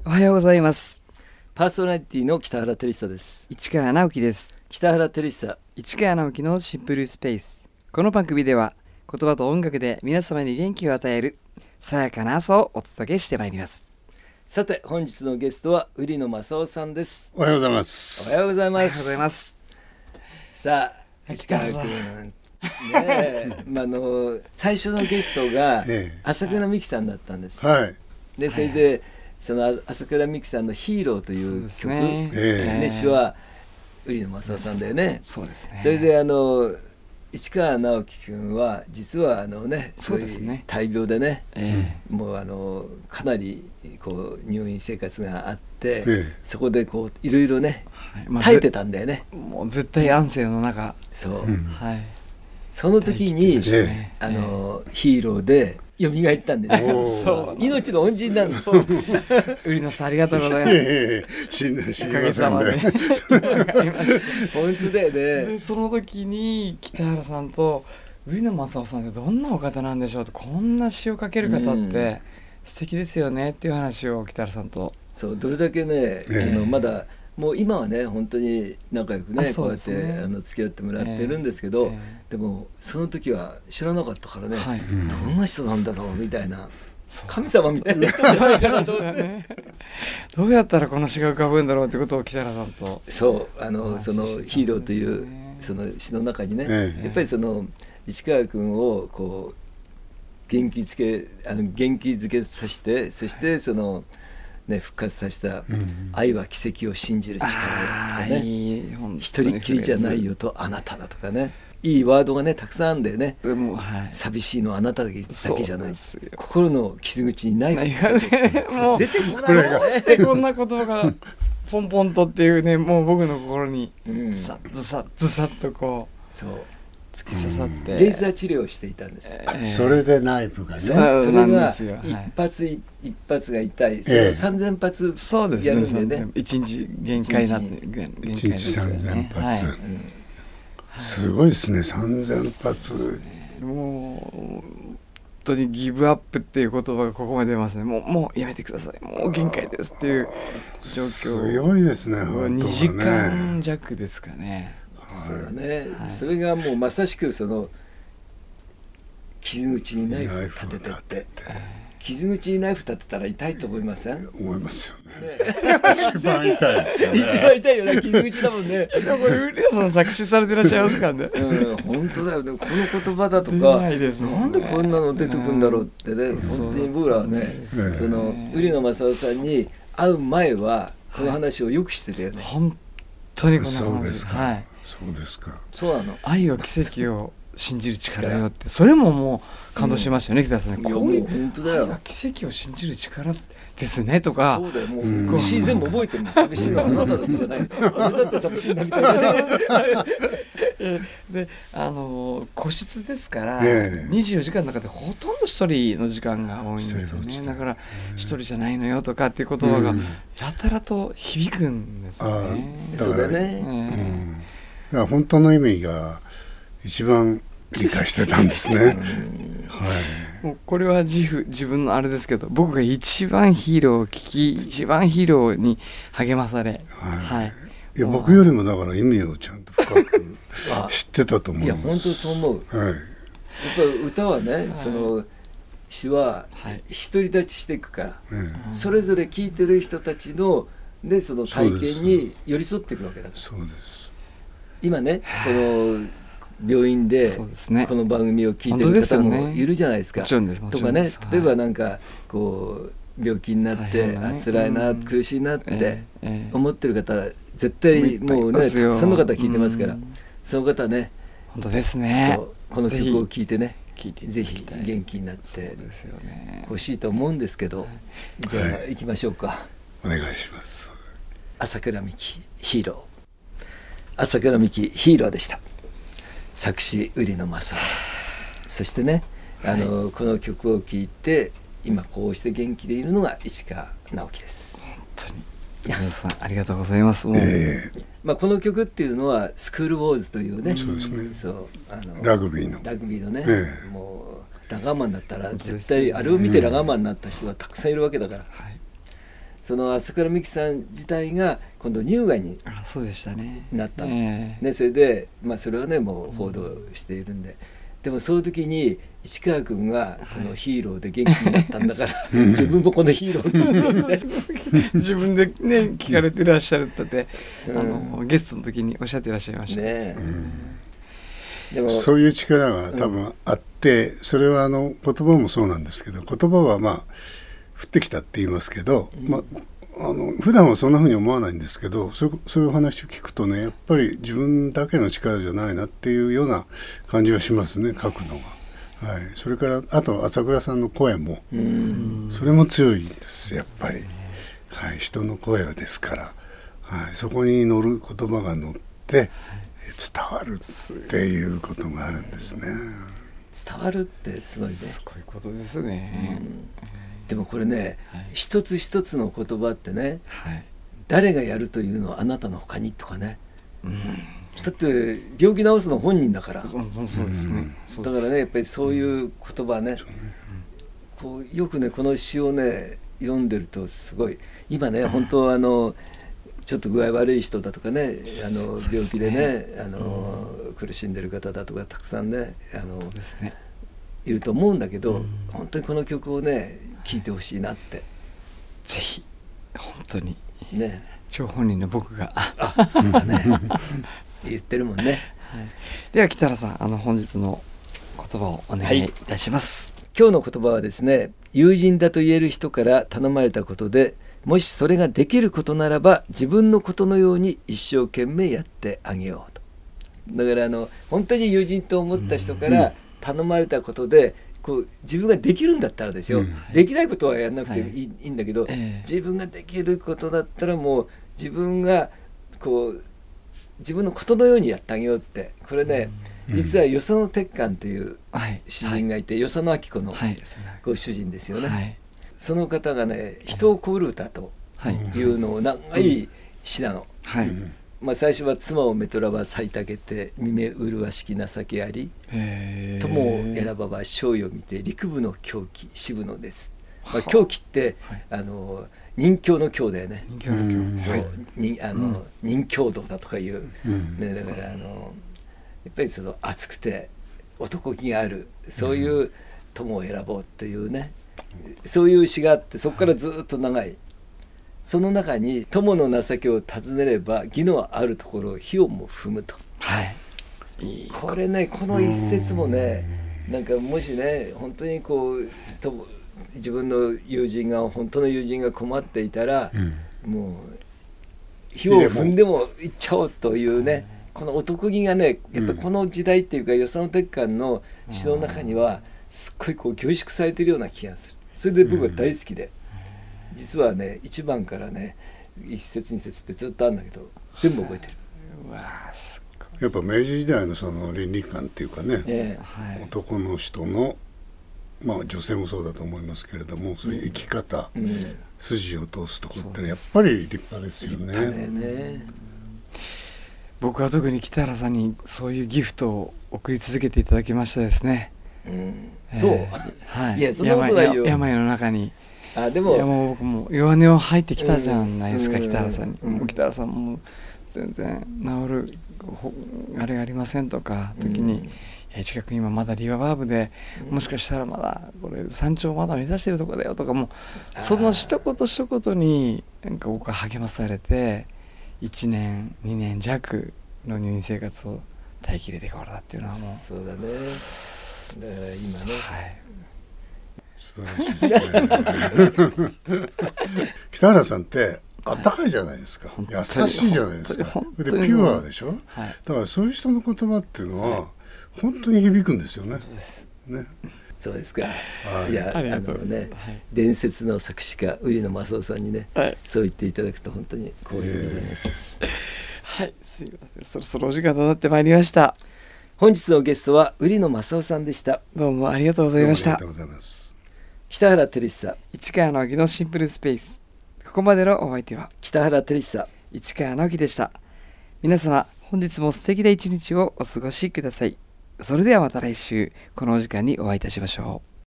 おはようございます。 パーソナリティの北原照久です。 市川直樹です。 北原照久、 市川直樹のシンプルスペース。この番組では言葉と音楽で皆様に元気を与えるさやかな朝をお届けしてまいります。 さて本日のゲストは売野正夫さんです。 おはようございます。 おはようございます。 おはようございます。 さあ市川君ね最初のゲストが朝倉美希さんだったんです、 はい。 でそれで、その朝倉美希さんのヒーローという曲ね詞は売野正夫さんだよね。 そうですね。 それで市川直樹君は実はそういう大病でね、もうかなりこう入院生活があって、そこでこういろいろね、耐えてたんだよね。 もう絶対安静の中。 そう、 はい。 その時に、ヒーローで蘇ったんですよ。そう命の恩人なんです。 売野さんありがとうございます。 死にませんね。 本当だよね。 でその時に北原さんと売野正夫さんってどんなお方なんでしょうと、こんな詩を書ける方って素敵ですよねっていう話を北原さんと。 そうどれだけね、まだもう今はね本当に仲良くねこうやって付き合ってもらってるんですけど、でもその時は知らなかったからね、どんな人なんだろうみたいな、神様みたいな人じゃないかなと思って、 どうやったらこの詩が浮かぶんだろうってことを北原さんと。 そうそのヒーローというその詩の中にね、やっぱりその市川君をこう元気づけさせて、そしてその復活させた愛は奇跡を信じる力とかね、一人っきりじゃないよとあなただとかね、いいワードがねたくさんあるんだよね。寂しいのはあなただけじゃない、心の傷口にナイフもう出てこないこんな言葉がポンポンとっていうね、もう僕の心にズサッとこう突き刺さって、 レーザー治療をしていたんです。 それでナイフがね、 それが一発が痛い、それを3000発やるんでね、 1日限界になって 1日3000発、すごいですね。3000発、 もう本当にギブアップっていう言葉がここまで出ますね。もうやめてください、もう限界ですっていう状況。 すごいですね。 2時間弱ですかね。 そうだね、それがもうまさしくその傷口にナイフ立ててって、傷口にナイフ立てたら痛いと思いません？ 思いますよね。一番痛いですよね。 一番痛いよね、傷口だもんね。 これ売野さん作詞されてらっしゃいますからね。 本当だよね。この言葉だとか、なんでこんなの出てくるんだろうってね、本当に僕らはね、その売野正夫さんに会う前はこの話をよくしてたよね。 本当にこの話。 そうですか。そうですか。 そうなの。 愛は奇跡を信じる力よって、それももう感動しましたよね、北田さんね。 こういう本当だよ。 愛は奇跡を信じる力ですねとか。 そうだよ、もう詩全部覚えてるの。寂しいのはあなただけじゃない。あなただって寂しいんだみたいな。 で個室ですから24時間の中でほとんど一人の時間が多いんですよね。だから一人じゃないのよとかっていう言葉がやたらと響くんですよね。 そうだね。 だから本当の意味が一番理解してたんですね。 もうこれは自分のあれですけど、僕が一番ヒーローを聞き、一番ヒーローに励まされ、 いや僕よりもだから意味をちゃんと深く知ってたと思います。 いや本当にそう思う。やっぱり歌はね、その詩は独り立ちしていくから、それぞれ聴いてる人たちのその体験に寄り添っていくわけだから。 そうです。 今ねこの病院でこの番組を聞いてる方もいるじゃないですか。とかね、例えばなんかこう病気になって辛いな苦しいなって思ってる方絶対もうねたくさんの方聞いてますから、その方ね本当ですね、 この曲を聴いてねぜひ元気になってほしいと思うんですけど、じゃあ行きましょうか。 お願いします。 朝倉美希ヒーロー。朝倉美希ヒーローでした。作詞売野正夫、そしてねこの曲を聴いて今こうして元気でいるのが市川直樹です。 本当に皆さんありがとうございます。この曲っていうのはスクールウォーズというね、 ラグビーのね、もうラガーマンだったら絶対あれを見てラガーマンになった人はたくさんいるわけだから、 その朝倉美樹さん自体が今度乳がんにそうでしたね、 なった、ね、それで、それはねもう報道しているんで、でもその時に市川君がこのヒーローで元気になったんだから、自分もこのヒーロー自分でね聞かれてらっしゃるって、ゲストの時におっしゃってらっしゃいましたね。 でもそういう力が多分あって、それは言葉もそうなんですけど、言葉は降ってきたって言いますけど、普段はそんな風に思わないんですけど、そういう話を聞くとね、やっぱり自分だけの力じゃないなっていうような感じはしますね、書くのが。はい、それからあと朝倉さんの声も、それも強いんですやっぱり。はい、人の声ですから、はい、そこに乗る言葉が乗って伝わるっていうことがあるんですね。 伝わるってすごいね。 すごいことですね。 でもこれね、一つ一つの言葉ってね、誰がやるというのはあなたの他にとかね、だって病気治すの本人だから。 そうですね。 だからね、やっぱりそういう言葉ね、こうよくねこの詩をね読んでるとすごい、今ね本当ちょっと具合悪い人だとかね、病気でね苦しんでる方だとかたくさんねいると思うんだけど、本当にこの曲をね聴いてほしいなって。 ぜひ本当にね、 張本人の僕がそうだね言ってるもんね。 では北原さん、本日の言葉をお願いいたします。 今日の言葉はですね、友人だと言える人から頼まれたことで、もしそれができることならば自分のことのように一生懸命やってあげようと。だから本当に友人と思った人から頼まれたことで、こう自分ができるんだったらですよ、できないことはやんなくていいんだけど、自分ができることだったらもう自分がこう自分のことのようにやってあげようって。これね、実は与謝野鉄幹という詩人がいて、与謝野晶子のご主人ですよね。その方がね、人を乞うる歌というのを長い詩なの。最初は妻をめとらば咲いたけて、見目麗しき情けあり、友を選ばば将よ見て、陸部の狂気渋野です。狂気って任侠の侠だよね。任侠道だとかいう、だからやっぱりその熱くて男気がある、そういう友を選ぼうというね、そういう詩があって、そこからずっと長い。その中に友の情けを尋ねれば義のあるところを火をも踏むと。これね、この一節もね、なんかもしね本当にこう自分の友人が本当の友人が困っていたら、もう火を踏んでもいっちゃおうというね、この男気がね、やっぱりこの時代っていうか与謝野鉄幹の詩の中にはすっごいこう凝縮されてるような気がする。それで僕は大好きで、実はね1番からね1節2節ってずっとあるんだけど全部覚えてる。 やっぱ明治時代のその倫理観っていうかね、男の人の女性もそうだと思いますけれども、そういう生き方、筋を通すところってやっぱり立派ですよね。 僕は特に北原さんにそういうギフトを送り続けていただきましたですね。 そう、いやそんなことないよ。 病の中に。 でももう僕も弱音を吐いてきたじゃないですか、北原さんに。もう北原さんも全然治るあれがありませんとか時に、近く今まだリバーブで、もしかしたらまだこれ山頂まだ目指してるとこだよとか、もうその一言一言になんか僕は励まされて、1年2年弱の入院生活を耐えきれてこれだっていうのはもう。 そうだね。だから今ね、 素晴らしいですね。北原さんってあったかいじゃないですか、優しいじゃないですか。でピュアでしょ、だからそういう人の言葉っていうのは本当に響くんですよね。 そうですか。いやね、伝説の作詞家売野正夫さんにね、そう言っていただくと本当に光栄でございます。 はい、すいません、そろそろお時間となってまいりました。 本日のゲストは売野正夫さんでした。 どうもありがとうございました。 ありがとうございます。 北原照久、 市川直樹のシンプルスペース。ここまでのお相手は北原照久、 市川直樹でした。皆様本日も素敵な一日をお過ごしください。それではまた来週このお時間にお会いいたしましょう。